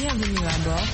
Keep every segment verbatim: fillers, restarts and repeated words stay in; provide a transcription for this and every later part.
Bienvenue à bord.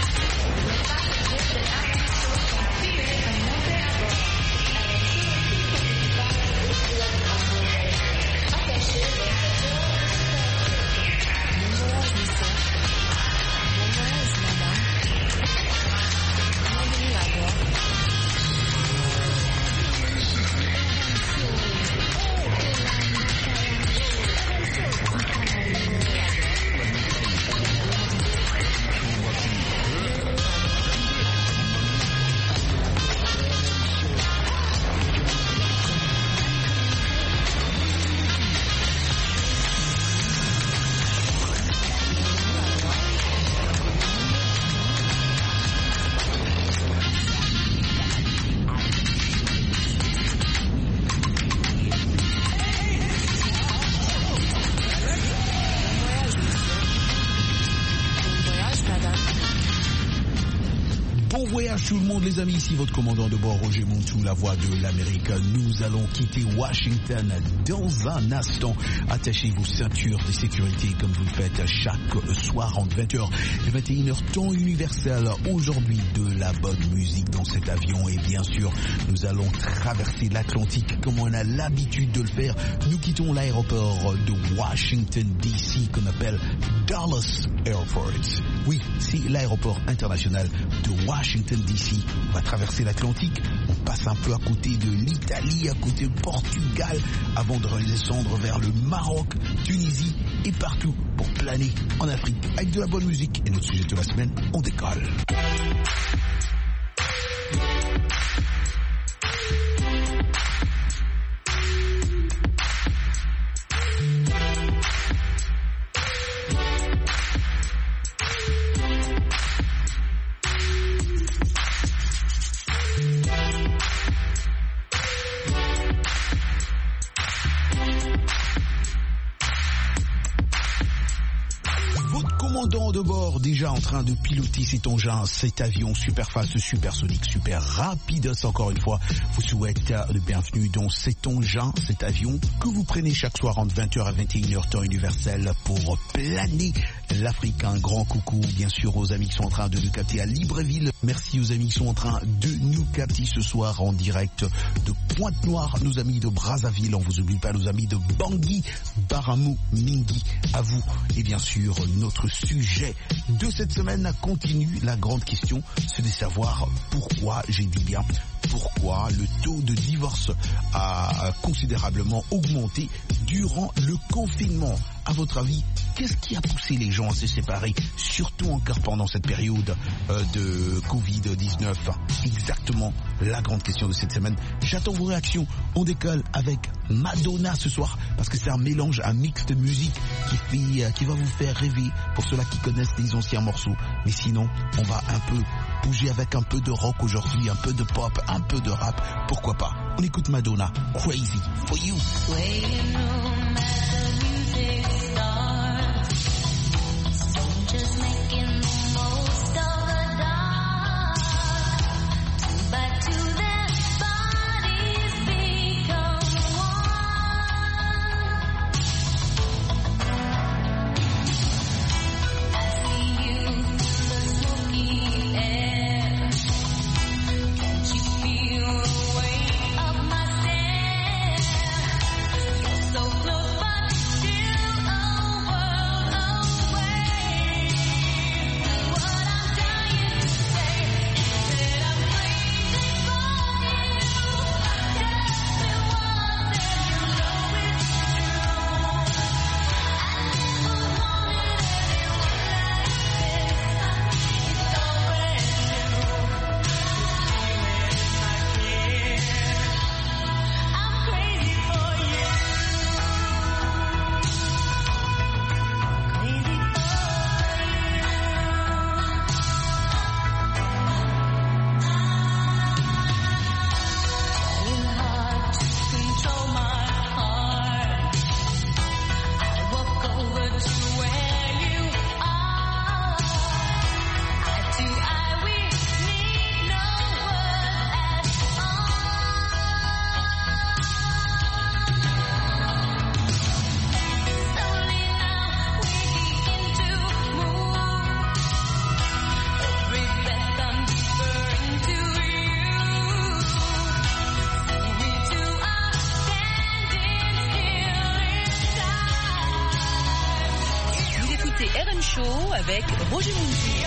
Tout le monde, les amis, ici votre commandant de bord Roger Montou, la voix de l'Amérique. Nous allons quitter Washington dans un instant. Attachez vos ceintures de sécurité comme vous le faites chaque soir entre vingt heures et vingt et une heures temps universel. Aujourd'hui, de la bonne musique dans cet avion et bien sûr, nous allons traverser l'Atlantique comme on a l'habitude de le faire. Nous quittons l'aéroport de Washington D C qu'on appelle Dallas Airport. Oui, c'est l'aéroport international de Washington D C. On va traverser l'Atlantique, on passe un peu à côté de l'Italie, à côté de Portugal, avant de redescendre vers le Maroc, Tunisie et partout pour planer en Afrique avec de la bonne musique. Et notre sujet de la semaine, on décolle. De bord, déjà en train de piloter cet engin, cet avion super fast, super sonique, super rapide. Encore une fois, vous souhaite le bienvenue dans cet engin, cet avion que vous prenez chaque soir entre vingt heures et vingt et une heures temps universel pour planer l'Afrique. Un grand coucou bien sûr aux amis qui sont en train de nous capter à Libreville. Merci aux amis qui sont en train de nous capter ce soir en direct de Pointe-Noire, nos amis de Brazzaville. On vous oublie pas, nos amis de Bangui, Baramou, Mingi. À vous. Et bien sûr, notre sujet de cette semaine continue. La grande question, c'est de savoir pourquoi, j'ai dit bien, pourquoi le taux de divorce a considérablement augmenté durant le confinement. À votre avis, qu'est-ce qui a poussé les gens à se séparer, surtout encore pendant cette période euh, de covid dix-neuf? Exactement la grande question de cette semaine. J'attends vos réactions. On décolle avec Madonna ce soir, parce que c'est un mélange, un mix de musique qui, fait, euh, qui va vous faire rêver pour ceux-là qui connaissent les anciens morceaux. Mais sinon, on va un peu bouger avec un peu de rock aujourd'hui, un peu de pop, un peu de rap. Pourquoi pas? On écoute Madonna, Crazy for You. Just making the most of the dark, two by two their bodies become one. I see you through the smoky air. Can't you feel the weight of my stare? You're so close but still écoutez R M Show avec Roger Mounzi.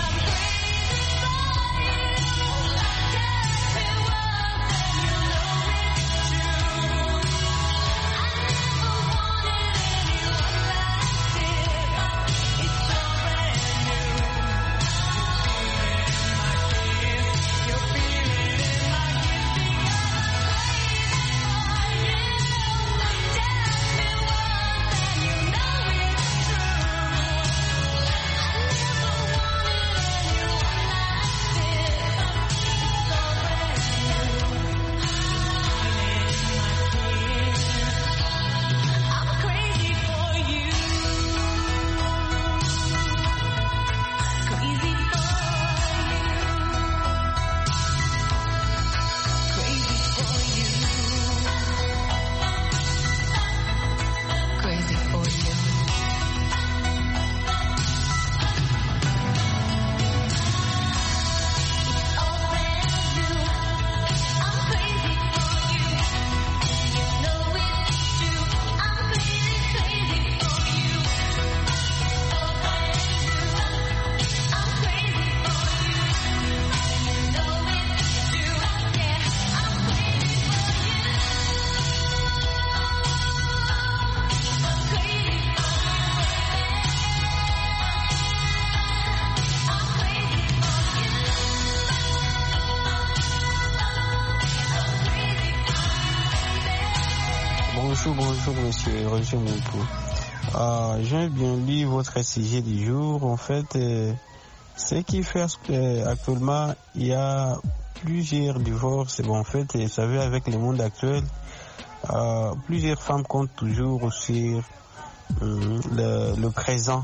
Bonjour, bonjour, monsieur Roger Mounzi. Euh, J'ai bien lu votre sujet du jour. En fait, euh, ce qui fait euh, actuellement, il y a plusieurs divorces. Bon, en fait, vous savez, avec le monde actuel, euh, plusieurs femmes comptent toujours sur euh, le, le présent.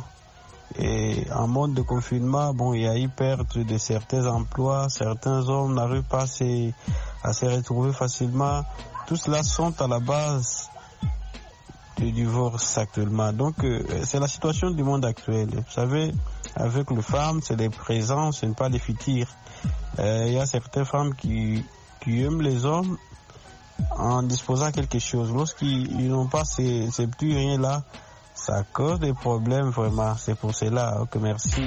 Et en mode de confinement, bon, il y a eu perte de certains emplois, certains hommes n'arrivent pas à se, à se retrouver facilement. Tout cela sont à la base du divorce actuellement. Donc, euh, c'est la situation du monde actuel. Vous savez, avec les femmes, c'est les présents, ce n'est pas les futurs. Euh, il y a certaines femmes qui, qui aiment les hommes en disposant de quelque chose. Lorsqu'ils n'ont pas ces, ces petits rien là, ça cause des problèmes vraiment. C'est pour cela que merci.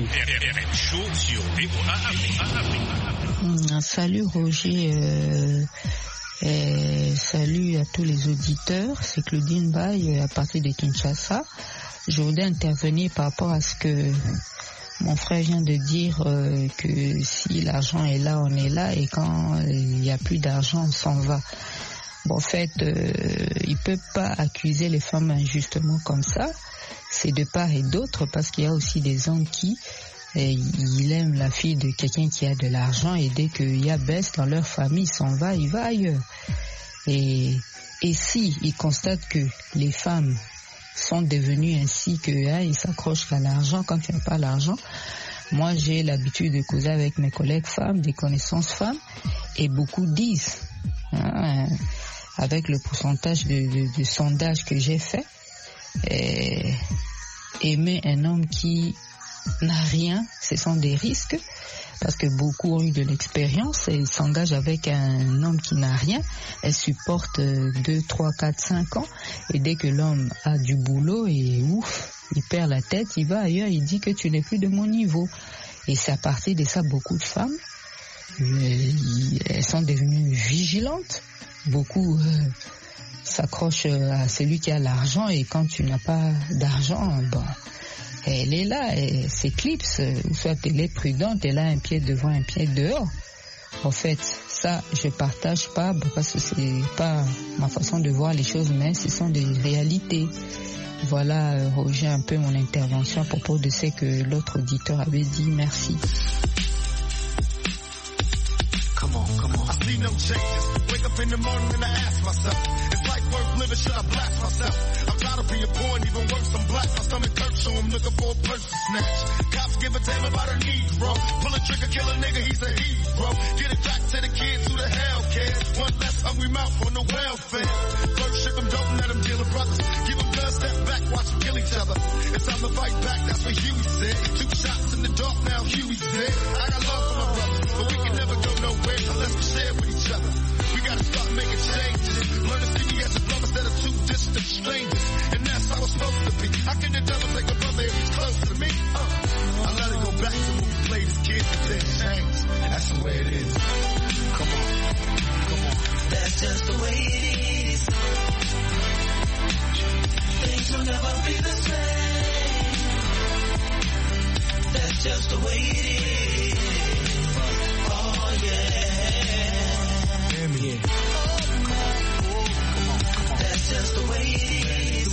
Salut Roger, euh, euh, salut à tous les auditeurs. C'est Claudine Baye à partir de Kinshasa. Je voudrais intervenir par rapport à ce que mon frère vient de dire, euh, que si l'argent est là, on est là, et quand il n'y a plus d'argent, on s'en va. Bon, en fait, euh, il ne peut pas accuser les femmes injustement comme ça. C'est de part et d'autre, parce qu'il y a aussi des hommes qui eh, ils aiment la fille de quelqu'un qui a de l'argent, et dès qu'il y a baisse dans leur famille, il s'en va, il va ailleurs. Et, et si ils constatent que les femmes sont devenues ainsi, que hein, ils s'accrochent qu'à l'argent, quand tu n'as pas l'argent, moi j'ai l'habitude de causer avec mes collègues femmes, des connaissances femmes, et beaucoup disent, hein, avec le pourcentage de, de, de sondage que j'ai fait, et aimer un homme qui n'a rien, ce sont des risques, parce que beaucoup ont eu de l'expérience et s'engagent avec un homme qui n'a rien. Elles supportent deux, trois, quatre, cinq ans, et dès que l'homme a du boulot, et ouf, il perd la tête, il va ailleurs, il dit que tu n'es plus de mon niveau. Et c'est à partir de ça, beaucoup de femmes, elles sont devenues vigilantes. Beaucoup euh, s'accrochent à celui qui a l'argent, et quand tu n'as pas d'argent, bon, elle est là, elle s'éclipse, ou soit elle est prudente, elle a un pied devant, un pied dehors. En fait, ça, je partage pas, parce que c'est pas ma façon de voir les choses, mais ce sont des réalités. Voilà, Roger, un peu mon intervention à propos de ce que l'autre auditeur avait dit. Merci. Come on, come on. I see no changes. Wake up in the morning and I ask myself, is life worth living? Should I blast myself? I'm tired of being poor and even worse, I'm black. My stomach hurts, so I'm looking for a purse to snatch. Cops give a damn about a Negro. Pull a trigger, kill a nigga, he's a hero. Get it back to the kids who the hell cares. One less hungry mouth on the welfare. First ship them, don't let them deal with brothers. Give them guns, step back, watch them kill each other. It's time to fight back, that's what Huey said. Two shots in the dark, now Huey's dead. I got love for my brother, but we can never go nowhere unless we share with each other. We gotta start making changes. Learn to see me as a brother instead of two distant strangers. And that's how it's supposed to be. How can the devil take a brother if he's close to me? just the way it is. Oh yeah. Hear me. Yeah. That's just the way it is.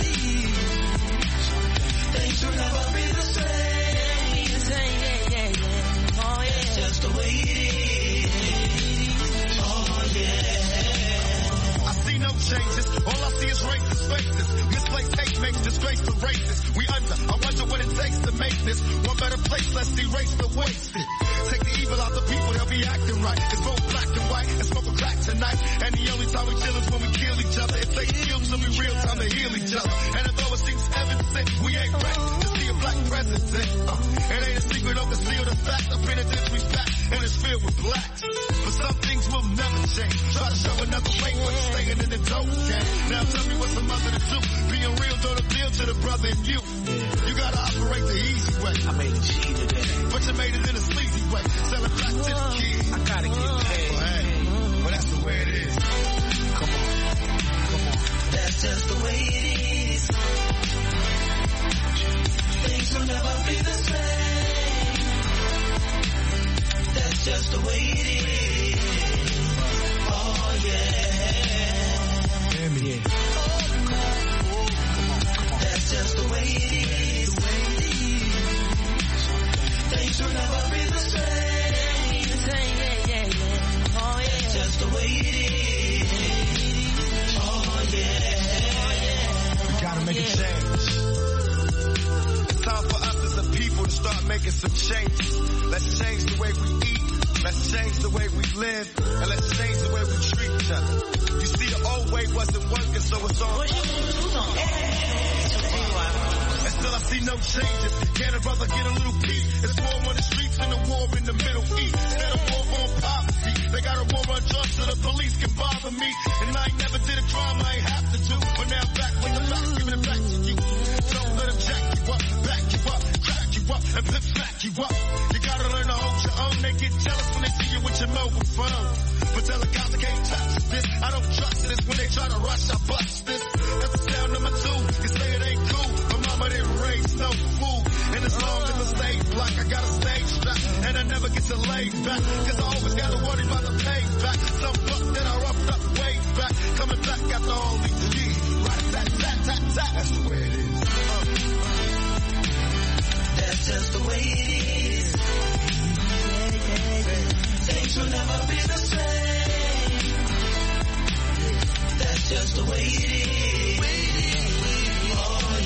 Things will never be the same. Yeah, yeah, yeah. Oh yeah. That's just the way it is. Oh yeah. I see no changes. All I see is racist faces. Misplaced hate makes disgrace to races. We under. I wonder what it takes to make this one better place. Let's erase the wasted. Take the evil out the people. They'll be acting right. It's both black and white. And smoke a crack tonight. And the only time we chill is when we kill each other. It takes skills to be real time to heal each other. And although it seems evident, we ain't ready to see a black president. Uh, it ain't a secret, don't conceal the fact. I've been in disrespect, and it's filled with blacks. But some things will never change. Try to show another way, but you're staying in the dope game. Now tell me what's the mother to do. Being real don't appeal to the brother in you. You gotta operate the easy way. I made a G today. But you made it in a sleazy way. Selling back to the kids. I gotta get paid. Well, hey, well, that's the way it is. Come on. Come on. That's just the way it is. Things will never be the same. That's just the way it is. Oh yeah. Hear me. Yeah. That's just the way it is. Things will never be the same. Yeah, yeah, yeah. Oh yeah. That's just the way it is. Oh yeah. We gotta make a change. It's time for us as a people to start making some changes. Let's change the way we eat. Let's change the way we live. And let's change the way we treat each other. You see, the old way wasn't working, so it's on. And still I see no changes. Can a brother get a little peace? It's war on the streets and a war in the Middle East. Instead of war on poverty, they got a war on drugs so the police can bother me. And I ain't never did a crime I ain't have to do. But now I'm back with the facts, giving it back to you. Don't let them jack you up, back you up, crack you up, and pimp smack you up. You gotta learn to hold your own. They get jealous when they see you with your mobile phone. But tell the cops I can't touch this. I don't trust this. When they try to rush, I bust this. That's the sound number two. You say it ain't cool, but mama didn't raise no fool. And as long as I stay black, I got a stage strap. And I never get to lay back. Cause I always gotta worry about the payback. Some buck that I roughed up way back. Coming back after all these years. Right, that, that, that, that. That's the way it is. Uh. That's just the way it is. Things will never be the same. That's just the way it is. Oh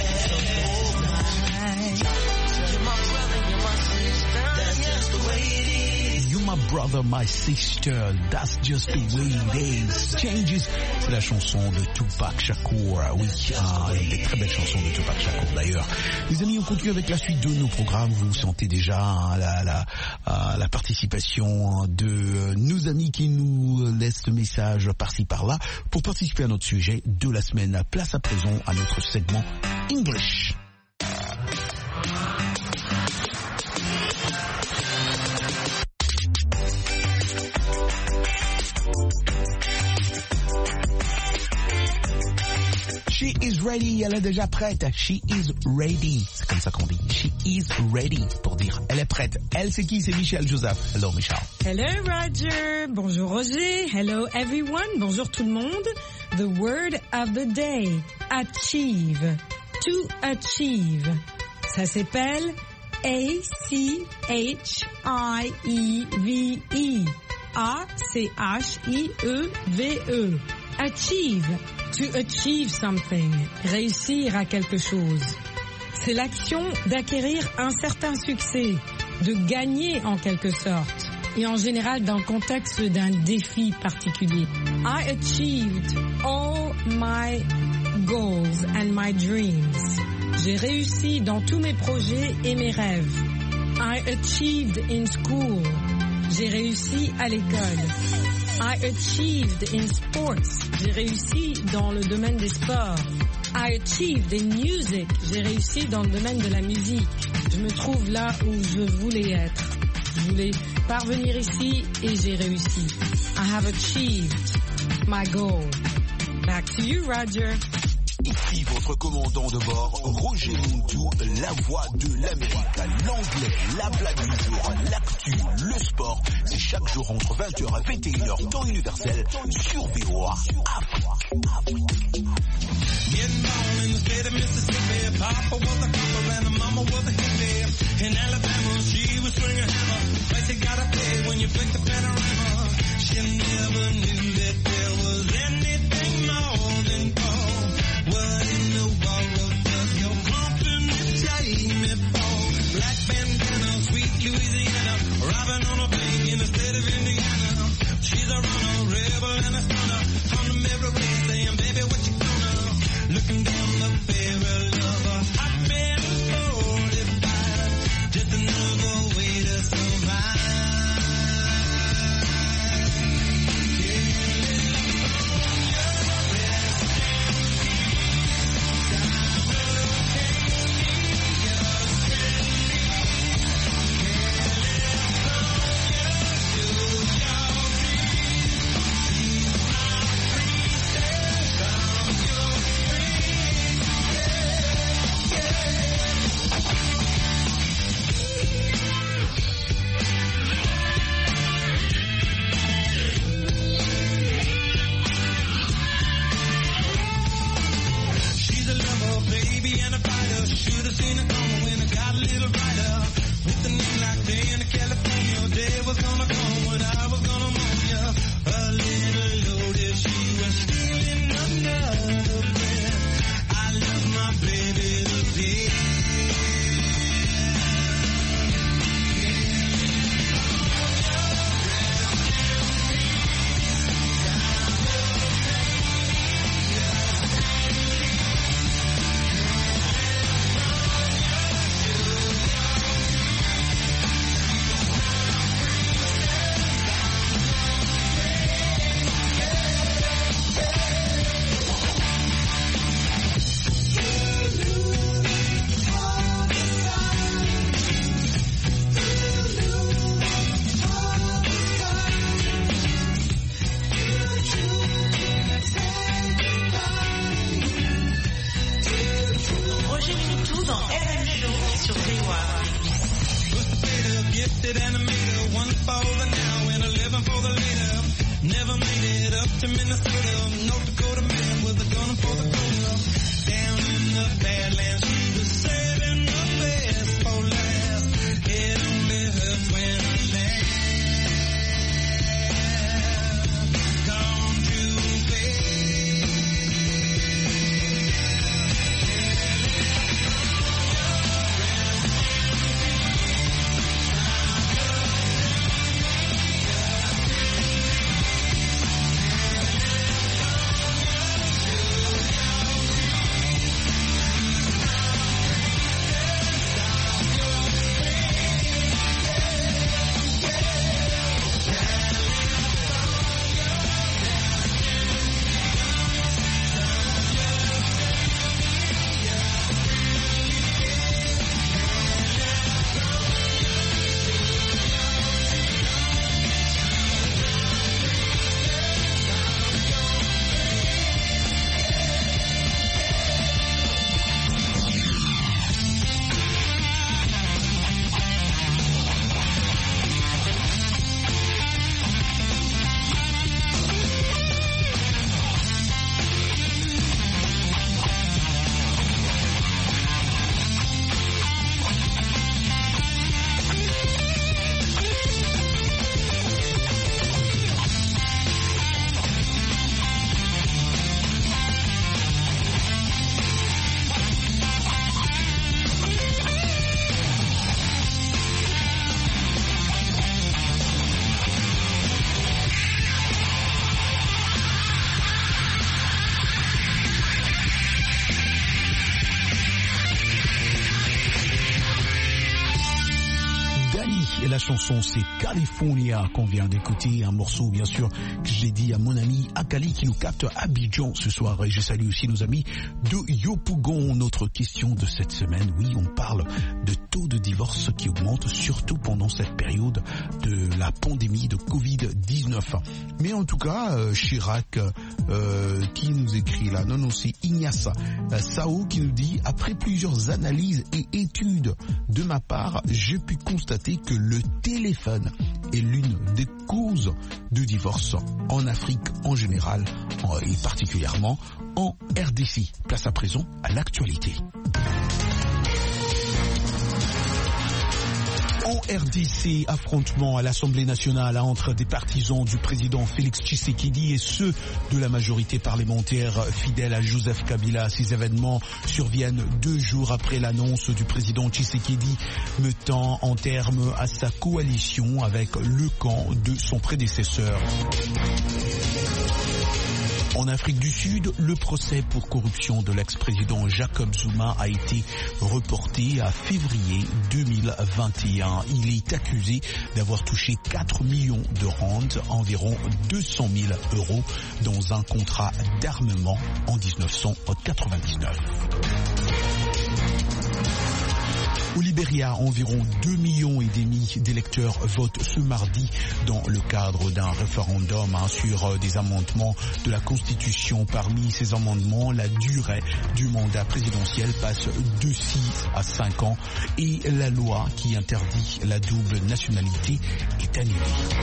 yeah. You're my brother, you're my sister. That's just the way it is. You my brother, my sister, that's just the way it is. Changes. C'est la chanson de Tupac Shakur. Oui, ah, une des très belles chansons de Tupac Shakur d'ailleurs. Les amis, on continue avec la suite de nos programmes. Vous sentez déjà hein, la, la, euh, la participation de nos amis qui nous laissent le message par-ci par-là. Pour participer à notre sujet de la semaine, place à présent à notre segment English. She is ready, elle est déjà prête. She is ready. C'est comme ça qu'on dit. She is ready pour dire elle est prête. Elle, c'est qui? C'est Michel Joseph. Hello, Michel. Hello, Roger. Bonjour, Roger. Hello, everyone. Bonjour, tout le monde. The word of the day. Achieve. To achieve. Ça s'appelle A C H I E V E. A C H I E V E. Achieve. To achieve something. Réussir à quelque chose. C'est l'action d'acquérir un certain succès, de gagner en quelque sorte, et en général dans le contexte d'un défi particulier. I achieved all my goals and my dreams. J'ai réussi dans tous mes projets et mes rêves. I achieved in school. J'ai réussi à l'école. I achieved in sports. J'ai réussi dans le domaine des sports. I achieved in music. J'ai réussi dans le domaine de la musique. Je me trouve là où je voulais être. Je voulais parvenir ici et j'ai réussi. I have achieved my goal. Back to you, Roger. Ici votre commandant de bord, Roger Muntu, la voix de l'Amérique, l'anglais, la blague du jour, l'actu, le sport. C'est chaque jour entre vingt heures et vingt et une heures temps universel sur V O A Afrique. Getting born in the state of Mississippi. Papa was a copper and the mama was a hippie. In Alabama, she was swinging a hammer. Price you gotta pay when you flick the panorama. She never knew that there was anything more than gold. What in the world does your company take me for? Black bandana, sweet Louisiana, robbing on a bank in the state of Indiana. She's a runner, rebel and a stunner. On the mirror saying, baby, what you gonna? Looking down the barrel of a hot man forty-five. Just another way to survive. La chanson c'est California qu'on vient d'écouter, un morceau bien sûr que j'ai dit à mon ami Akali qui nous capte à Abidjan ce soir, et je salue aussi nos amis de Yopougon. Notre question de cette semaine, oui, on parle de taux de divorce qui augmente, surtout pendant cette période de la pandémie de covid dix-neuf. Mais en tout cas, euh, Chirac, euh, qui nous écrit là, non, non, c'est Ignace euh, Sao qui nous dit « Après plusieurs analyses et études de ma part, j'ai pu constater que le téléphone est l'une des causes de divorce en Afrique en général et particulièrement en R D C. Place à présent à l'actualité. En R D C, affrontement à l'Assemblée nationale entre des partisans du président Félix Tshisekedi et ceux de la majorité parlementaire fidèle à Joseph Kabila. Ces événements surviennent deux jours après l'annonce du président Tshisekedi mettant en terme à sa coalition avec le camp de son prédécesseur. En Afrique du Sud, le procès pour corruption de l'ex-président Jacob Zuma a été reporté à février deux mille vingt et un. Il est accusé d'avoir touché quatre millions de rand, environ deux cent mille euros, dans un contrat d'armement en dix-neuf cent quatre-vingt-dix-neuf. Au Libéria, environ deux millions et demi d'électeurs votent ce mardi dans le cadre d'un référendum hein, sur des amendements de la Constitution. Parmi ces amendements, la durée du mandat présidentiel passe de six à cinq ans et la loi qui interdit la double nationalité est annulée.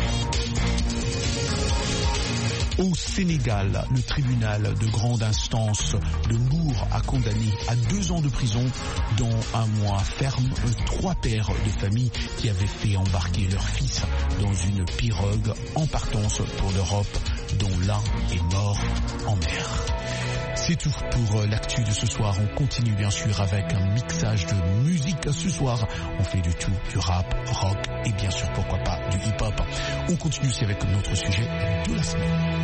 Au Sénégal, le tribunal de grande instance de Mbour a condamné à deux ans de prison, dont un mois ferme, trois pères de famille qui avaient fait embarquer leur fils dans une pirogue en partance pour l'Europe, dont l'un est mort en mer. C'est tout pour l'actu de ce soir. On continue bien sûr avec un mixage de musique. Ce soir, on fait du tout, du rap, rock et bien sûr, pourquoi pas, du hip-hop. On continue aussi avec notre sujet de la semaine.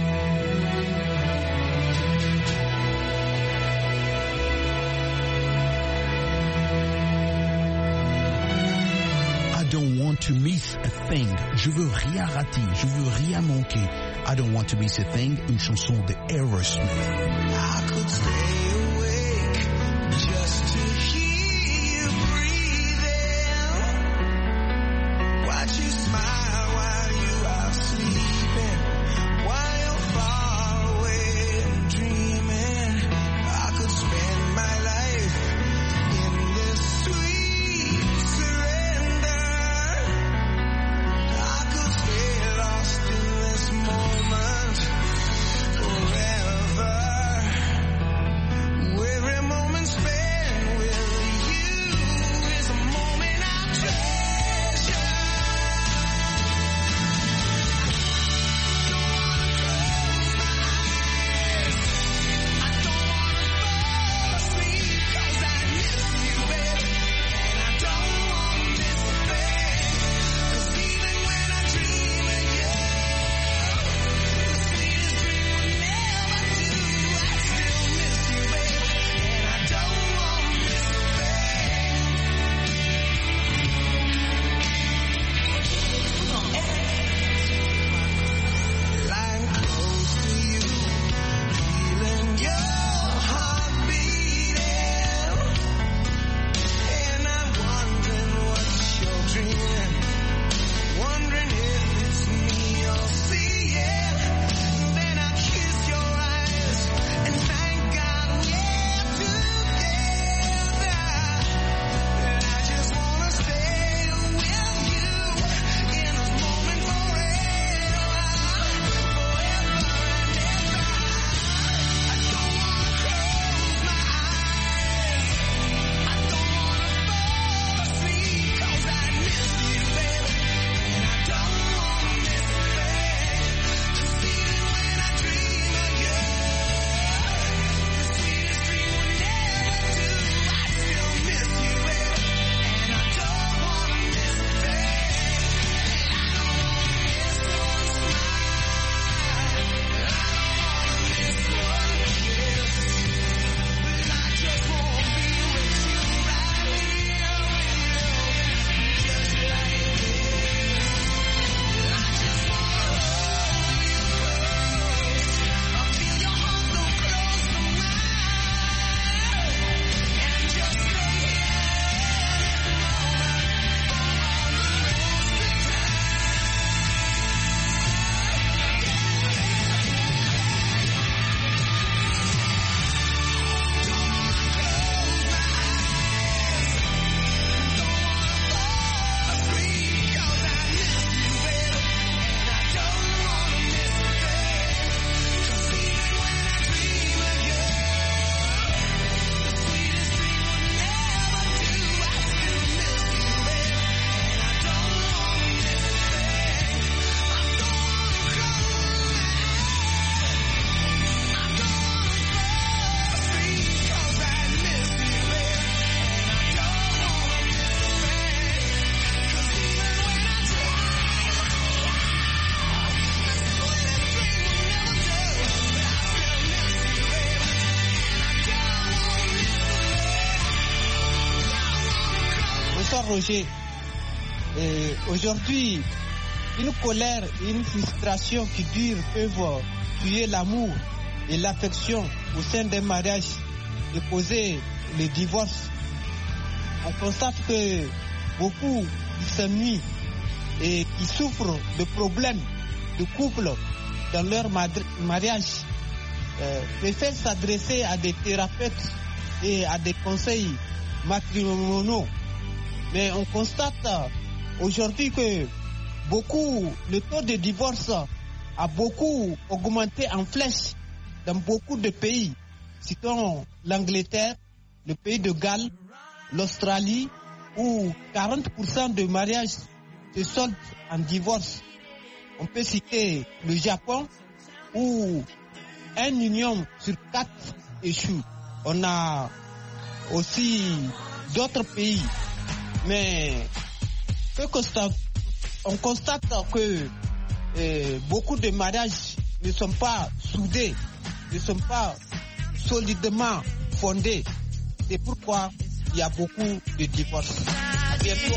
I don't want to miss a thing. Je veux rien rater, je veux rien manquer. I don't want to miss a thing, une chanson de Aerosmith. I could stay awake just to hear you breathing. Watch you smile while you are sleeping, while you're far away and dreaming. I could spend my life in this sweet surrender. I could stay lost in this moment forever. Bonsoir Roger. Et aujourd'hui, une colère et une frustration qui durent peuvent tuer l'amour et l'affection au sein d'un mariage et causer le divorce. On constate que beaucoup qui s'ennuient et qui souffrent de problèmes de couple dans leur mariage euh, préfèrent s'adresser à des thérapeutes et à des conseils matrimoniaux. Mais on constate aujourd'hui que beaucoup, le taux de divorce a beaucoup augmenté en flèche dans beaucoup de pays. Citons l'Angleterre, le pays de Galles, l'Australie, où quarante pour cent de mariages se soldent en divorce. On peut citer le Japon, où un union sur quatre échoue. On a aussi d'autres pays. Mais que constate, on constate que eh, beaucoup de mariages ne sont pas soudés, ne sont pas solidement fondés. C'est pourquoi il y a beaucoup de divorces. À bientôt.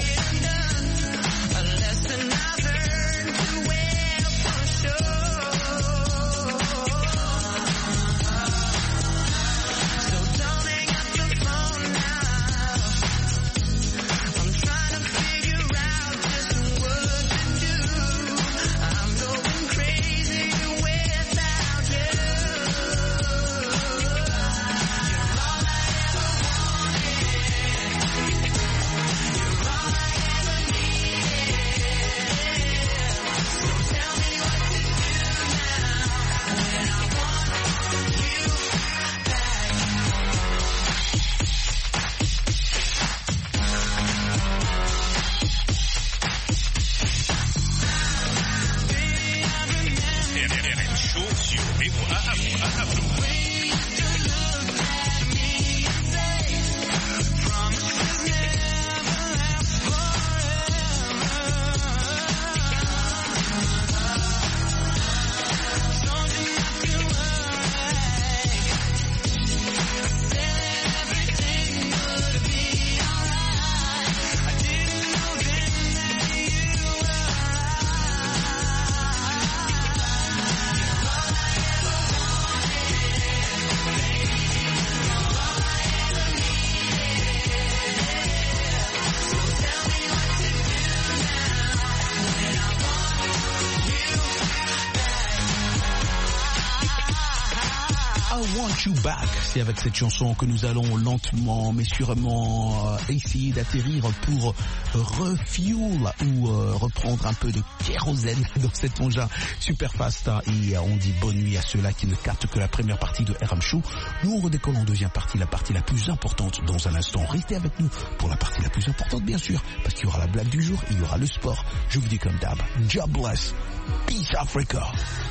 You Back, c'est avec cette chanson que nous allons lentement mais sûrement euh, essayer d'atterrir pour refuel ou euh, reprendre un peu de kérosène dans cet engin super fast. Et euh, on dit bonne nuit à ceux-là qui ne captent que la première partie de R M Show. Nous on redécolle en deuxième partie, la partie la plus importante dans un instant. Restez avec nous pour la partie la plus importante bien sûr, parce qu'il y aura la blague du jour, il y aura le sport. Je vous dis comme d'hab, jobless, peace Africa.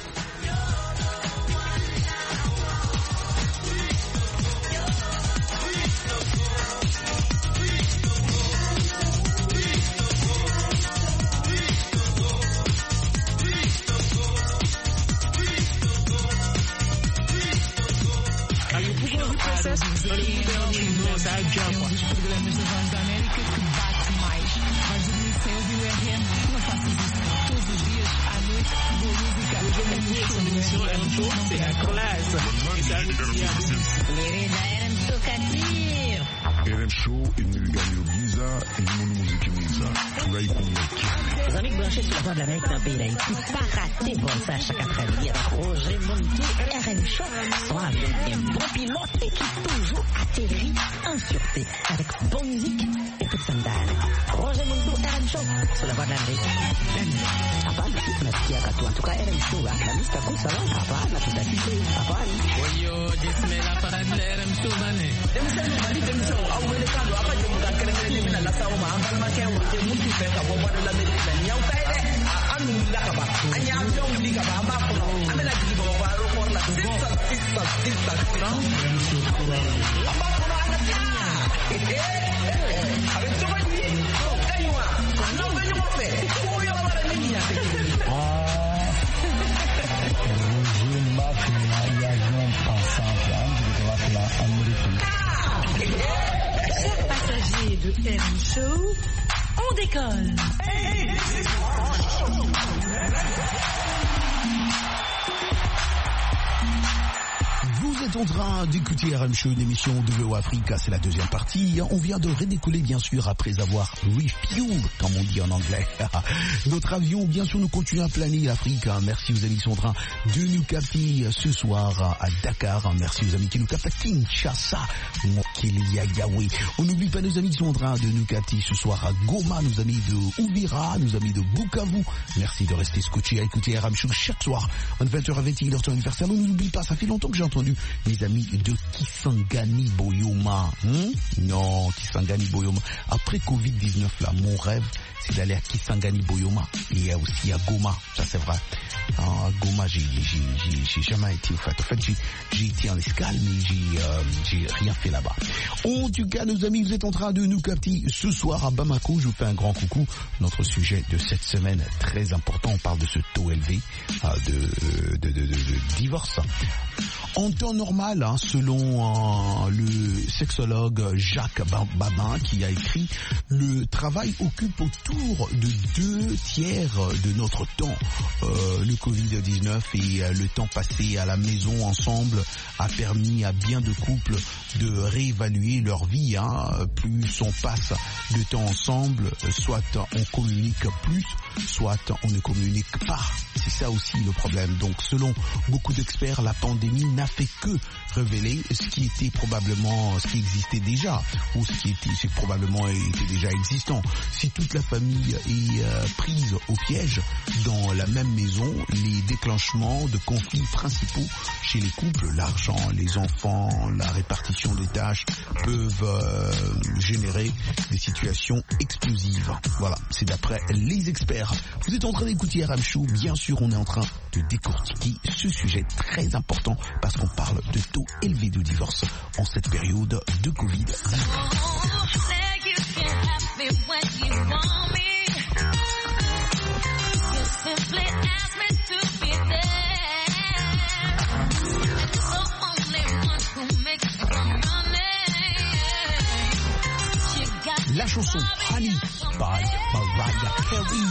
É um dos programas da Voz da América que bate mais. Vais dormir sem ouvir o R M? Não faças isso. Todos os dias, à noite, boa música. É um show, c'est la classe. Querida, R M Tocatir. R M Show, Emilio Giza, et mon musique Giza. Tulai Kumaki. Os amigos branchés sur la Voix de l'Amérique d'un pays d'Haïti, pas raté pour ça chaque après-midi avec Roger Montou, R M Show, sont avec un bon pilote et qui toujours atterrit en sûreté avec bonne musique et peu de sandales. Roger Montou, R M Show, sur la Voix de l'Amérique. Hapana, tunasikia katu. En tout cas, R M Show, la mista kusa, hapana, tutasikia, hapana. Oyo, jismela para de R M Show, bane. Demselo, bani, demselo, au wele kando, apa jemuka keremele mina la sawo ma, ambal ma kewo, je muti feka, bobo de la medina, nyau taide, anu lakaba, anya amjong likaba, amba kono, amela jibo, waro korla, sisa, sisa, sisa, sisa. Amba kono, ana tia. Eh, eh, avec tout le monde, kanywa, non, kanywa fe, kuyo wala nini ya te. Roger Mafia, avion passant, là, de droite là, américain. Chers passagers de R M Show, on décolle. Vous êtes en train d'écouter R M Show, une émission de V O Africa, c'est la deuxième partie. On vient de redécoller, bien sûr, après avoir refuel, comme on dit en anglais. Notre avion, bien sûr, nous continue à planer l'Afrique. Merci aux amis qui sont en train de nous capter ce soir à Dakar. Merci aux amis qui nous captent à Kinshasa. On n'oublie pas nos amis qui sont en train de nous capter ce soir à Goma, nos amis de Uvira, nos amis de Bukavu. Merci de rester scotché à écouter R M Show chaque soir. En vingt heures à vingt et une heures, ton anniversaire. On n'oublie pas, ça fait longtemps que j'ai entendu mes amis de Kisangani Boyoma. Hmm? Non, Kisangani Boyoma. Après covid dix-neuf, là, mon rêve, c'est d'aller à Kisangani Boyoma et aussi à Goma. Ça, c'est vrai. À Goma, j'ai, j'ai, j'ai, j'ai jamais été, au fait. En fait, j'ai, j'ai été en escale, mais j'ai, euh, j'ai rien fait là-bas. En tout cas, nos amis, vous êtes en train de nous capter ce soir à Bamako. Je vous fais un grand coucou. Notre sujet de cette semaine, très important. On parle de ce taux élevé euh, de, de, de, de, de divorce. En temps normal, hein, selon euh, le sexologue Jacques Babin qui a écrit, le travail occupe autour de deux tiers de notre temps. Euh, le covid dix-neuf et euh, le temps passé à la maison ensemble a permis à bien de couples de réévaluer leur vie. Hein. Plus on passe de temps ensemble, soit on communique plus, soit on ne communique pas. C'est ça aussi le problème. Donc selon beaucoup d'experts, la pandémie n'a fait que révéler ce qui était probablement, ce qui existait déjà, ou ce qui était, c'est probablement était déjà existant. Si toute la famille est euh, prise au piège dans la même maison, les déclenchements de conflits principaux chez les couples, l'argent, les enfants, la répartition des tâches, peuvent euh, générer des situations explosives. Voilà, c'est d'après les experts. Vous êtes en train d'écouter R M Show, bien sûr, on est en train de décortiquer ce sujet très important parce qu'on parle de taux élevé de divorce en cette période de covid dix-neuf. La chanson Honey by Mariah Carey.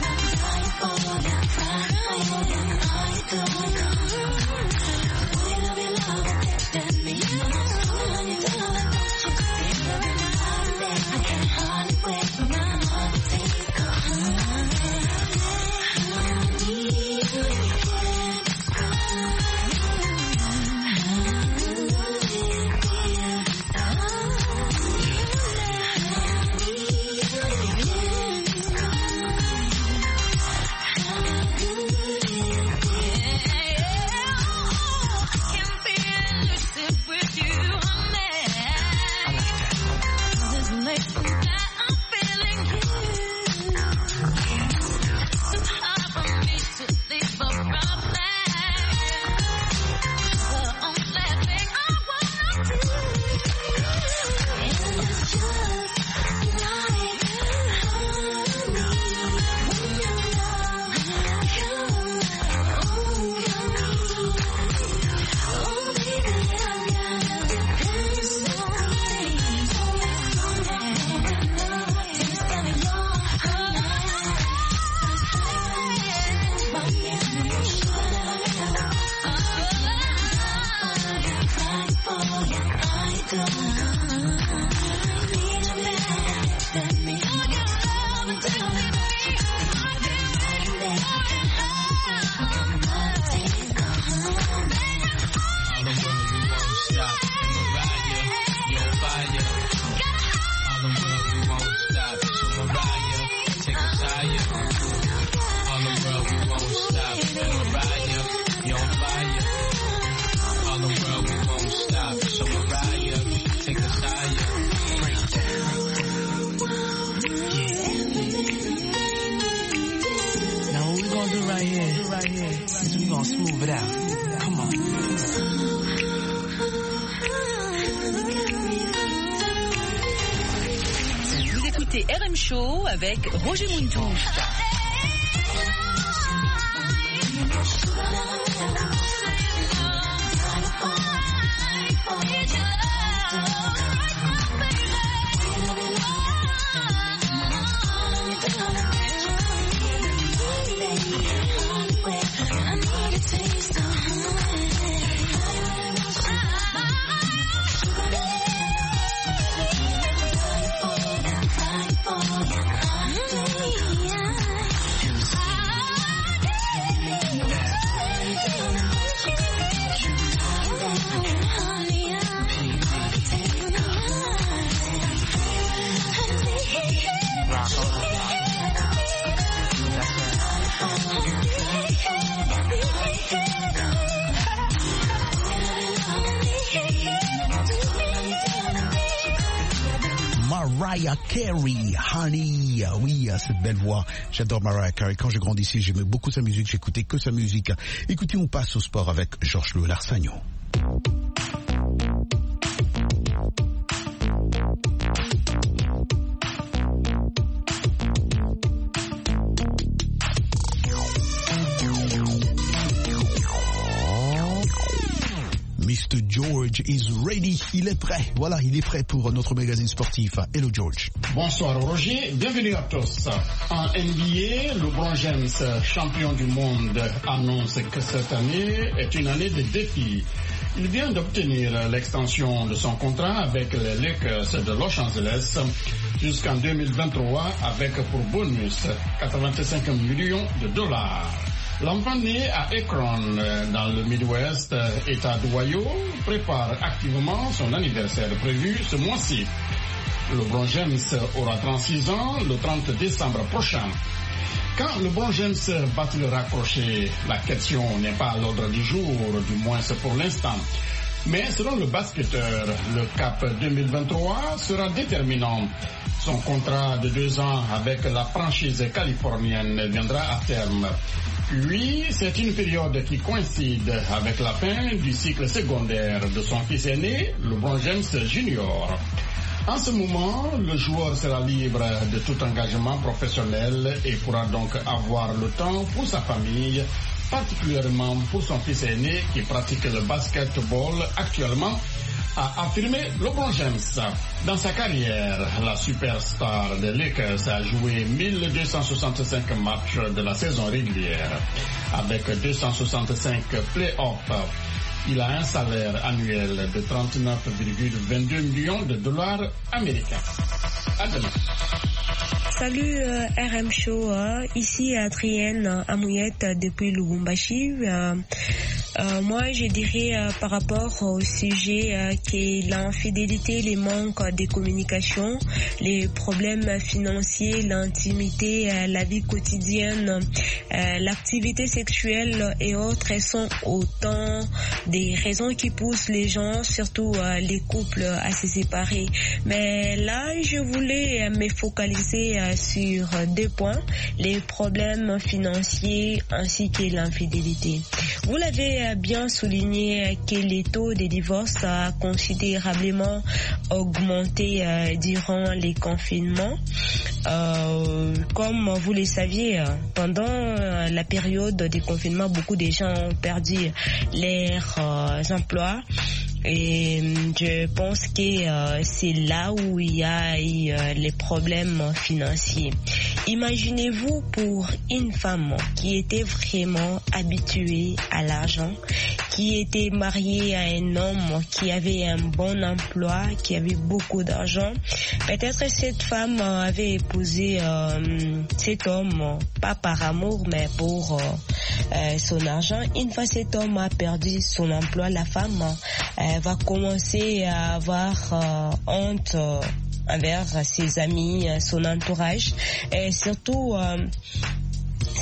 Wait here. So we gonna smooth it out. Come on. Vous écoutez R M Show avec Roger Muntou. Mariah Carey, Honey, oui, cette belle voix, j'adore Mariah Carey. Quand j'ai grandi ici, j'aimais beaucoup sa musique, j'écoutais que sa musique. Écoutez, on passe au sport avec Georges Le Larsagnon. mister George is ready. Il est prêt. Voilà, il est prêt pour notre magazine sportif. Hello George. Bonsoir Roger, bienvenue à tous. En N B A, LeBron James, champion du monde, annonce que cette année est une année de défis. Il vient d'obtenir l'extension de son contrat avec les Lakers de Los Angeles jusqu'en deux mille vingt-trois avec pour bonus quatre-vingt-cinq millions de dollars. L'enfant né à Akron, dans le Midwest, État d'Ohio, prépare activement son anniversaire prévu ce mois-ci. LeBron James aura trente-six ans le trente décembre prochain. Quand LeBron James va-t-il raccrocher? La question n'est pas à l'ordre du jour, du moins c'est pour l'instant. Mais selon le basketteur, le cap deux mille vingt-trois sera déterminant. Son contrat de deux ans avec la franchise californienne viendra à terme. Puis, c'est une période qui coïncide avec la fin du cycle secondaire de son fils aîné, LeBron James Junior En ce moment, le joueur sera libre de tout engagement professionnel et pourra donc avoir le temps pour sa famille, particulièrement pour son fils aîné qui pratique le basketball actuellement, a affirmé LeBron James. Dans sa carrière, la superstar des Lakers a joué mille deux cent soixante-cinq matchs de la saison régulière. Avec deux cent soixante-cinq play-offs, il a un salaire annuel de trente-neuf virgule vingt-deux millions de dollars américains. À demain. Salut euh, R M Show, euh, ici Adrienne Amouyette depuis Lubumbashi. Euh, euh, moi je dirais euh, par rapport au sujet euh, que l'infidélité, les manques de communication, les problèmes financiers, l'intimité, euh, la vie quotidienne, euh, l'activité sexuelle et autres sont autant des raisons qui poussent les gens, surtout euh, les couples à se séparer. Mais là je voulais euh, me focaliser euh, sur deux points, les problèmes financiers ainsi que l'infidélité. Vous l'avez bien souligné que les taux de divorce a considérablement augmenté euh, durant les confinements. Euh, comme vous le saviez, pendant euh, la période de confinement, beaucoup de gens ont perdu leurs euh, emplois. Et je pense que euh, c'est là où il y a eu euh, les problèmes financiers. Imaginez-vous pour une femme qui était vraiment habituée à l'argent, qui était mariée à un homme qui avait un bon emploi, qui avait beaucoup d'argent. Peut-être cette femme avait épousé euh, cet homme, pas par amour, mais pour euh, euh, son argent. Une fois cet homme a perdu son emploi, la femme euh, va commencer à avoir euh, honte euh, envers ses amis, son entourage et surtout euh,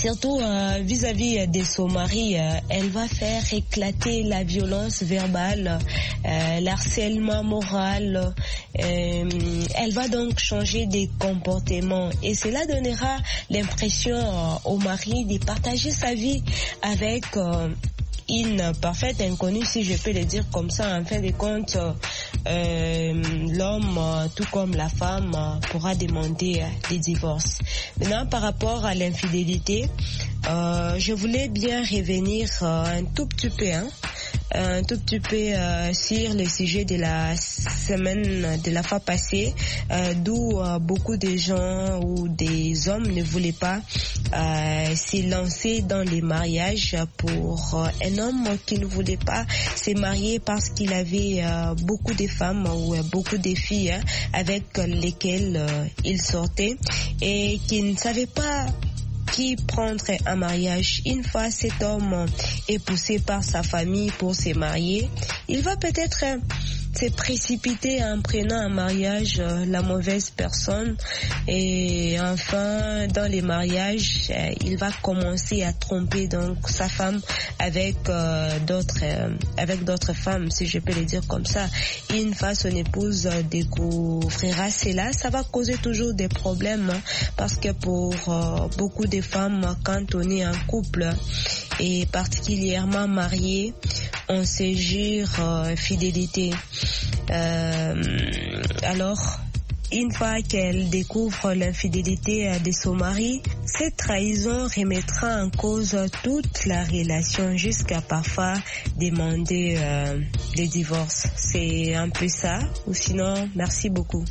surtout euh, vis-à-vis de son mari, euh, elle va faire éclater la violence verbale, euh, l'harcèlement moral. Euh, elle va donc changer des comportements et cela donnera l'impression euh, au mari de partager sa vie avec euh, une parfaite inconnue, si je peux le dire comme ça. En fin de compte, euh, l'homme, tout comme la femme, pourra demander des divorces. Maintenant, par rapport à l'infidélité, euh, je voulais bien revenir euh, un tout petit peu, hein, un tout petit peu euh, sur le sujet de la semaine de la fois passée, euh, d'où euh, beaucoup de gens ou des hommes ne voulaient pas euh, se lancer dans les mariages pour euh, un homme qui ne voulait pas se marier parce qu'il avait euh, beaucoup de femmes ou euh, beaucoup de filles hein, avec lesquelles euh, il sortait et qui ne savait pas qui prendrait un mariage. Une fois cet homme est poussé par sa famille pour se marier, il va peut-être se précipiter en prenant un mariage euh, la mauvaise personne et enfin dans les mariages euh, il va commencer à tromper donc sa femme avec euh, d'autres euh, avec d'autres femmes, si je peux le dire comme ça. Une fois son épouse euh, découvrira cela, ça va causer toujours des problèmes hein, parce que pour euh, beaucoup de femmes, quand on est en couple et particulièrement marié, on se jure euh, fidélité. Euh, alors, une fois qu'elle découvre l'infidélité de son mari, cette trahison remettra en cause toute la relation jusqu'à parfois demander euh, des divorces. C'est un peu ça, ou sinon, merci beaucoup.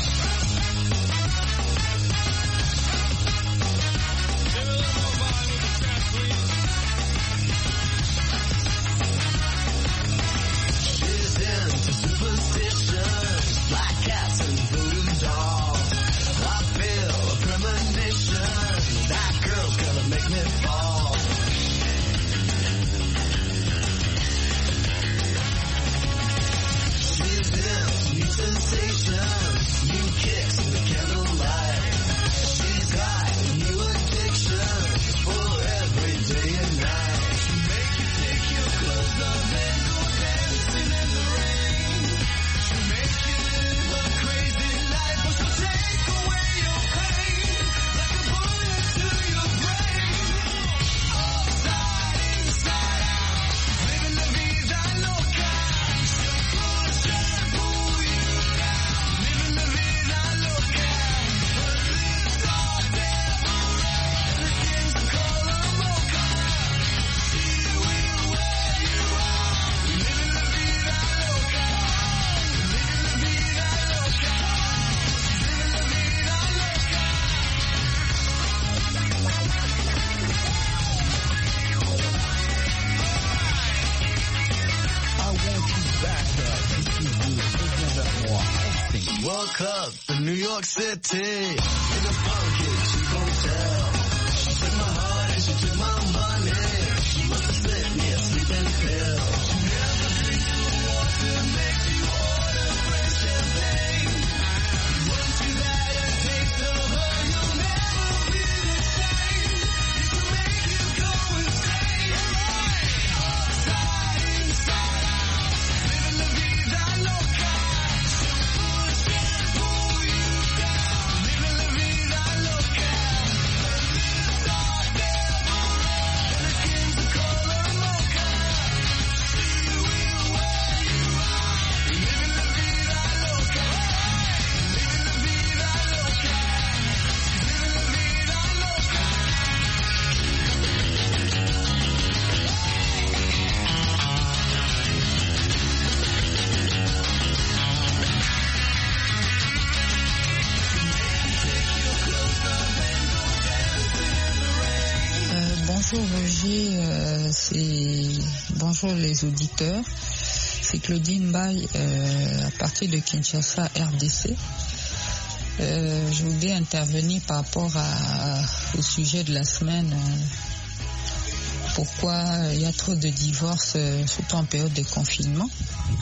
Woke up in New York City in a funky cheap hotel. She took my heart and she took my money. She must have slipped me a sleeping pill. She never drinks the water, makes you order fresh champagne. Once you've had a taste of her, you'll never be the same. Used to make you go insane. Outside, inside out, living la vida loca. Bonjour Roger, euh, c'est bonjour les auditeurs. C'est Claudine Bay euh, à partir de Kinshasa, R D C. Euh, je voulais intervenir par rapport à, au sujet de la semaine. Euh, pourquoi il y a trop de divorces, euh, surtout en période de confinement.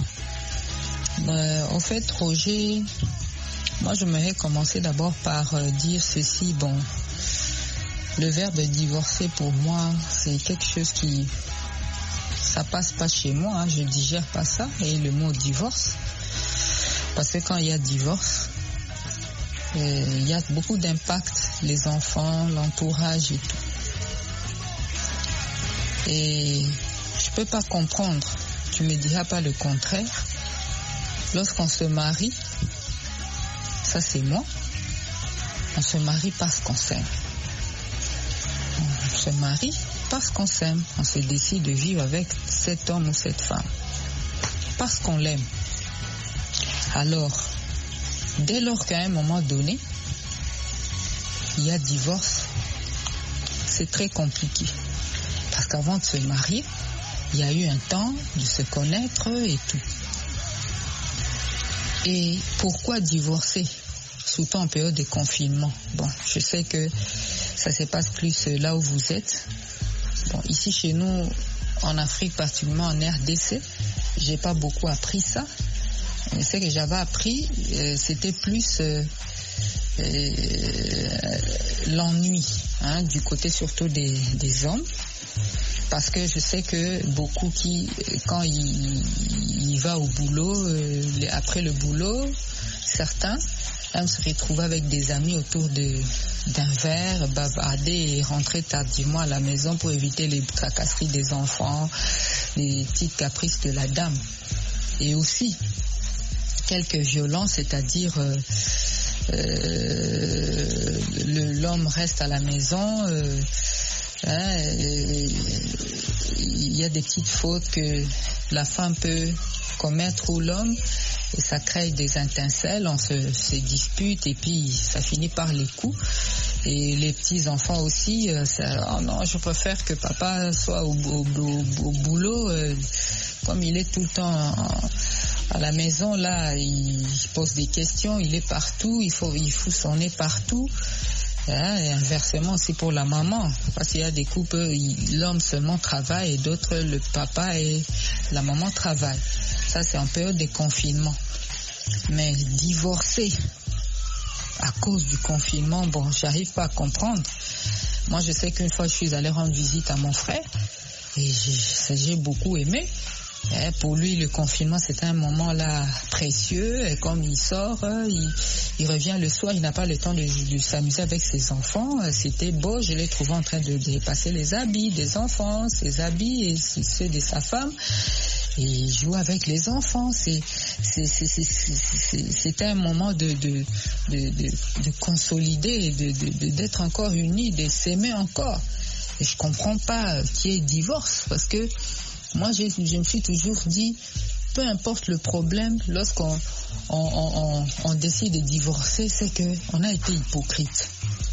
Euh, en fait, Roger, moi j'aimerais commencer d'abord par euh, dire ceci. Bon. le verbe divorcer pour moi, c'est quelque chose qui, ça passe pas chez moi, hein, je digère pas ça, et le mot divorce, parce que quand il y a divorce, euh, il y a beaucoup d'impact, les enfants, l'entourage et tout. Et je peux pas comprendre, tu me diras pas le contraire, lorsqu'on se marie, ça c'est moi, on se marie parce qu'on s'aime. On se marie parce qu'on s'aime. On se décide de vivre avec cet homme ou cette femme. Parce qu'on l'aime. Alors, dès lors qu'à un moment donné, il y a divorce, c'est très compliqué. Parce qu'avant de se marier, il y a eu un temps de se connaître et tout. Et pourquoi divorcer? Surtout en période de confinement. Bon, je sais que ça se passe plus là où vous êtes. Bon, ici chez nous, en Afrique, particulièrement en R D C, j'ai pas beaucoup appris ça. Mais ce que j'avais appris, euh, c'était plus euh, euh, l'ennui, hein, du côté surtout des, des hommes. Parce que je sais que beaucoup qui, quand il, il va au boulot, euh, après le boulot, certains aiment se retrouver avec des amis autour de, d'un verre, bavarder et rentrer tardivement à la maison pour éviter les tracasseries des enfants, les petites caprices de la dame. Et aussi, quelques violences, c'est-à-dire euh, euh, le, l'homme reste à la maison, euh, hein, il y a des petites fautes que la femme peut commettre ou l'homme, et ça crée des étincelles, on se, se dispute et puis ça finit par les coups. Et les petits enfants aussi, euh, ça, oh non, je préfère que papa soit au, au, au, au boulot, euh, comme il est tout le temps en, à la maison, là, il pose des questions, il est partout, il faut, il fout son nez partout. Hein, et inversement aussi pour la maman, parce qu'il y a des couples, l'homme seulement travaille et d'autres, le papa et la maman travaillent. Ça, c'est en période de confinement. Mais divorcer à cause du confinement, bon, j'arrive pas à comprendre. Moi, je sais qu'une fois, je suis allée rendre visite à mon frère et j'ai, j'ai beaucoup aimé. Et pour lui, le confinement, c'était un moment là précieux. Et comme il sort, il, il revient le soir, il n'a pas le temps de, de s'amuser avec ses enfants. C'était beau, je l'ai trouvé en train de dépasser les habits des enfants, ses habits et ceux de sa femme. Et il joue avec les enfants. C'est, c'est, c'est, c'est, c'est, c'était un moment de, de, de, de, de consolider, de, de, de, d'être encore unis, de s'aimer encore. Et je comprends pas qu'il y ait divorce, parce que moi, je, je me suis toujours dit, peu importe le problème, lorsqu'on on, on, on, on décide de divorcer, c'est qu'on a été hypocrite.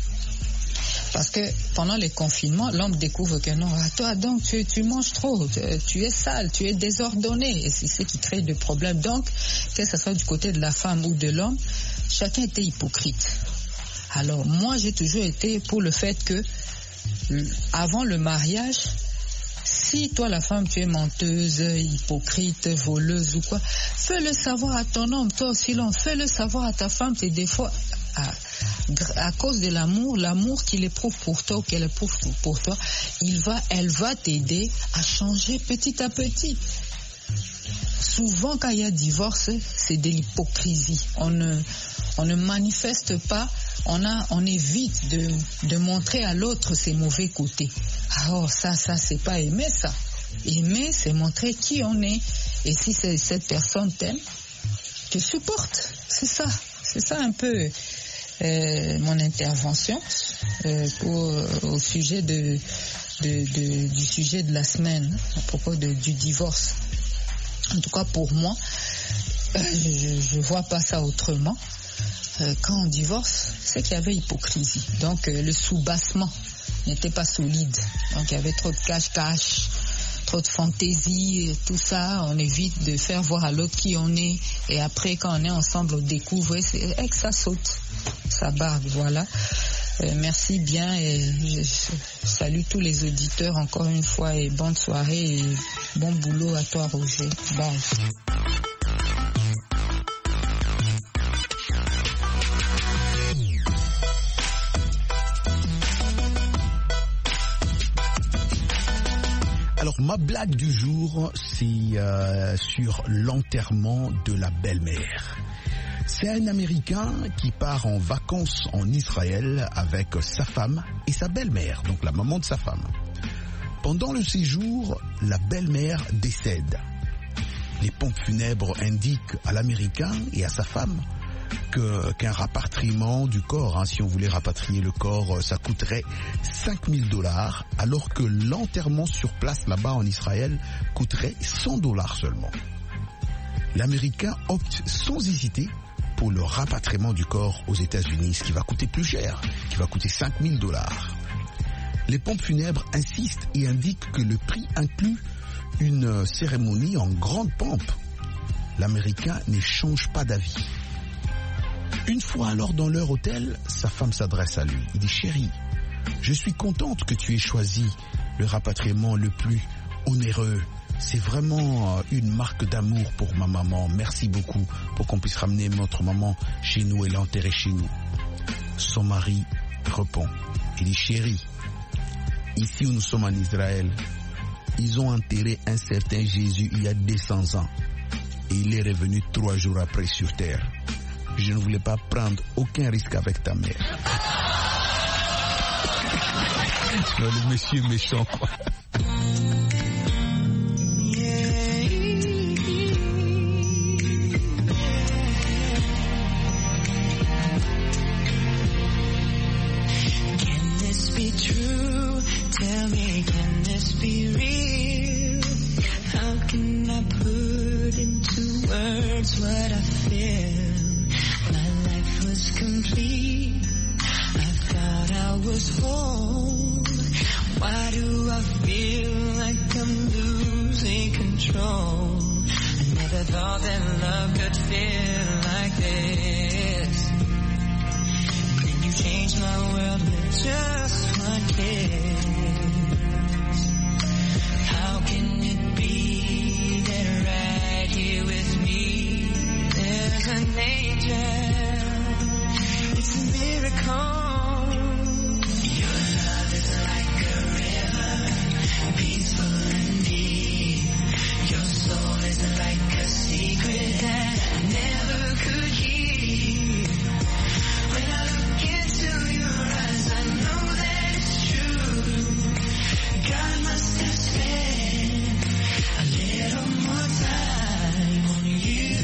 Parce que pendant les confinements, l'homme découvre que non, ah, toi donc tu, tu manges trop, tu, tu es sale, tu es désordonné, et c'est ce qui crée des problèmes. Donc, que ce soit du côté de la femme ou de l'homme, chacun était hypocrite. Alors, moi, j'ai toujours été pour le fait que, avant le mariage, si toi, la femme, tu es menteuse, hypocrite, voleuse ou quoi, fais-le savoir à ton homme, toi aussi l'homme, fais-le savoir à ta femme, tes défauts. À, à cause de l'amour, l'amour qu'il éprouve pour toi ou qu'elle éprouve pour toi, il va, elle va t'aider à changer petit à petit. Souvent, quand il y a divorce, c'est de l'hypocrisie. On ne, on ne manifeste pas, on a, on évite de, de montrer à l'autre ses mauvais côtés. Ah, oh, ça, ça, c'est pas aimer ça. Aimer, c'est montrer qui on est. Et si c'est, cette personne t'aime, te supporte. C'est ça. C'est ça un peu euh, mon intervention euh, pour, au sujet de, de, de, du sujet de la semaine, à propos de, du divorce. En tout cas, pour moi, euh, je ne vois pas ça autrement. Euh, quand on divorce, c'est qu'il y avait hypocrisie. Donc, euh, le soubassement n'était pas solide. Donc, il y avait trop de cache-cache, trop de fantaisie, tout ça. On évite de faire voir à l'autre qui on est. Et après, quand on est ensemble, on découvre, c'est et que ça saute, ça barbe, voilà. Euh, merci bien et je salue tous les auditeurs encore une fois et bonne soirée et bon boulot à toi, Roger. Bye. Alors ma blague du jour, c'est euh, sur l'enterrement de la belle-mère. C'est un Américain qui part en vacances en Israël avec sa femme et sa belle-mère, donc la maman de sa femme. Pendant le séjour, la belle-mère décède. Les pompes funèbres indiquent à l'Américain et à sa femme que, qu'un rapatriement du corps, hein, si on voulait rapatrier le corps, ça coûterait cinq mille dollars, alors que l'enterrement sur place là-bas en Israël coûterait cent dollars seulement. L'Américain opte sans hésiter pour le rapatriement du corps aux États-Unis, ce qui va coûter plus cher, qui va coûter cinq mille dollars. Les pompes funèbres insistent et indiquent que le prix inclut une cérémonie en grande pompe. L'Américain n'échange pas d'avis. Une fois alors dans leur hôtel, sa femme s'adresse à lui. Il dit « Chérie, je suis contente que tu aies choisi le rapatriement le plus onéreux. C'est vraiment une marque d'amour pour ma maman. Merci beaucoup pour qu'on puisse ramener notre maman chez nous et l'enterrer chez nous. » Son mari répond. Il dit « Chérie, ici où nous sommes en Israël, ils ont enterré un certain Jésus il y a deux cents ans. Et il est revenu trois jours après sur terre. Je ne voulais pas prendre aucun risque avec ta mère. » Non, le monsieur méchant, quoi. Tell me, can this be real? How can I put into words what I feel? My life was complete. I thought I was whole. Why do I feel like I'm losing control? I never thought that love could feel like this. Then you changed my world with just one kiss. How can it be that right here with me there's an angel? It's a miracle. Your love is like a river, peaceful and deep. Your soul is like a secret that I never could keep. When I look into your eyes, I know that it's true. God must have spent a little more time on you.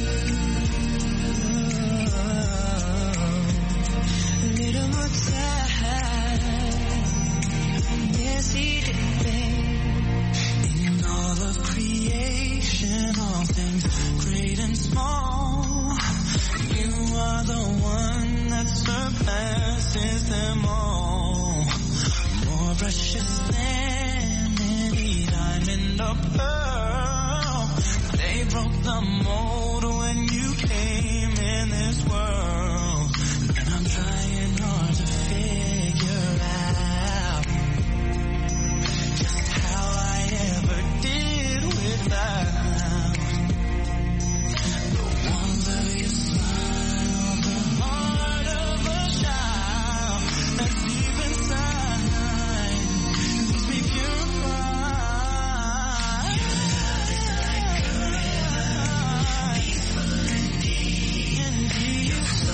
A little more time. Yes, he did, babe. In all of creation, all things great and small, you are the one that surpasses them all. More precious than any diamond or pearl. They broke the mold when you came in this world. And I'm trying hard to figure out just how I ever did without the warmth of your smile, the heart of a child that's deep inside. Makes me purify. Your love is like a river, peaceful and deep. And deep. Your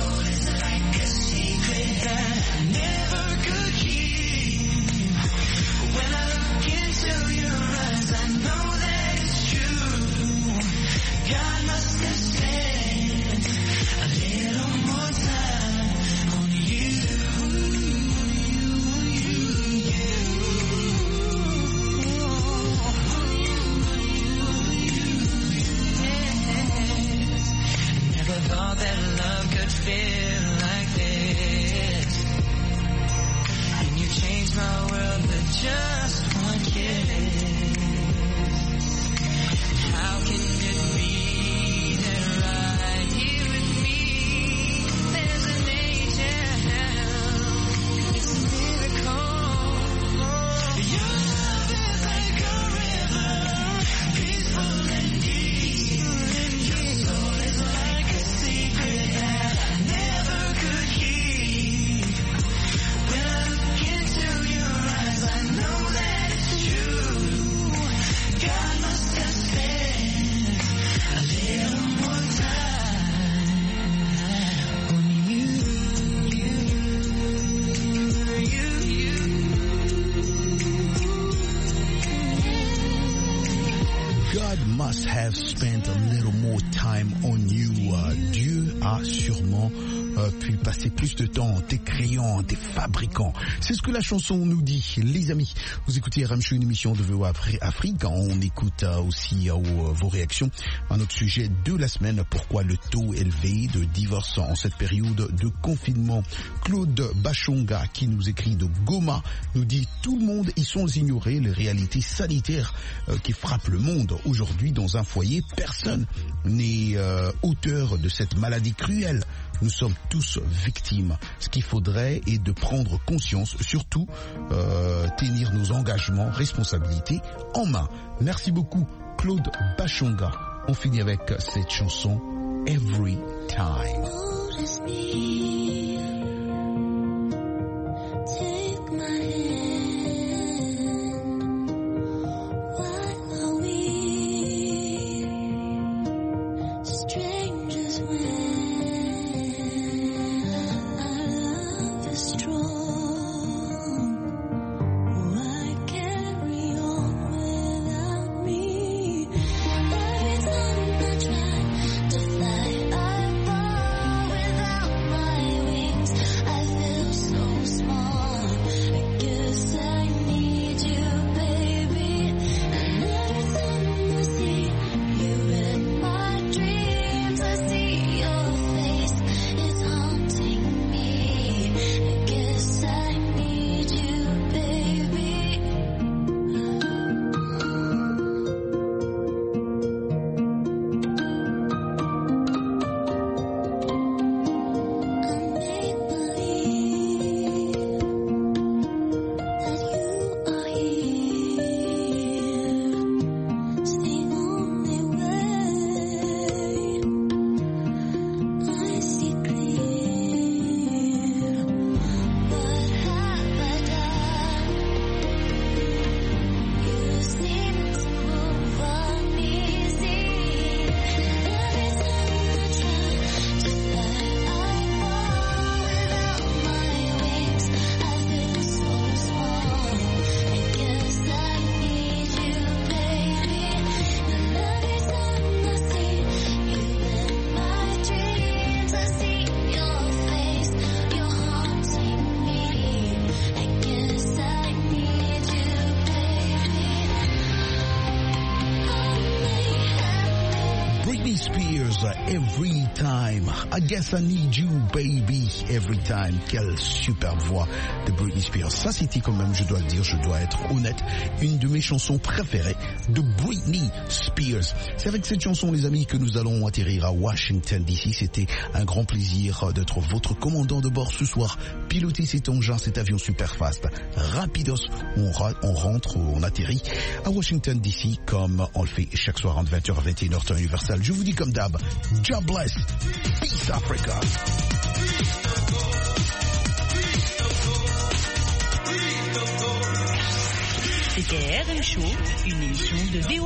God must have spent a little more time on you. Uh, Dieu a sûrement euh, pu passer plus de temps en t'écriant, en te fabriquant. C'est ce que la chanson nous dit, les amis. Vous écoutez R M Show, une émission de V O A Afrique. On écoute euh, aussi euh, vos réactions à notre sujet de la semaine. Pourquoi le taux élevé de divorce en cette période de confinement? Claude Bachonga, qui nous écrit de Goma, nous dit tout le monde est sans ignorer les réalités sanitaires euh, qui frappent le monde. Aujourd'hui, dans un foyer, personne n'est euh, auteur de cette maladie cruelle. Nous sommes tous victimes. Ce qu'il faudrait est de prendre conscience, surtout euh, tenir nos engagements, responsabilités en main. Merci beaucoup, Claude Bachonga. On finit avec cette chanson Every Time. Every time, I guess I need you, baby, every time. Quelle superbe voix de Britney Spears. Ça, c'était quand même, je dois le dire, je dois être honnête, une de mes chansons préférées de Britney Spears. C'est avec cette chanson, les amis, que nous allons atterrir à Washington D C. C'était un grand plaisir d'être votre commandant de bord ce soir. Piloter cet engin, cet avion super fast, rapidos. On, ra- on rentre, on atterrit à Washington D C comme on le fait chaque soir entre vingt heures et vingt et une heures temps universel. Je vous dis comme d'hab, God bless, peace Africa. C'était R M Show, une émission de V O A.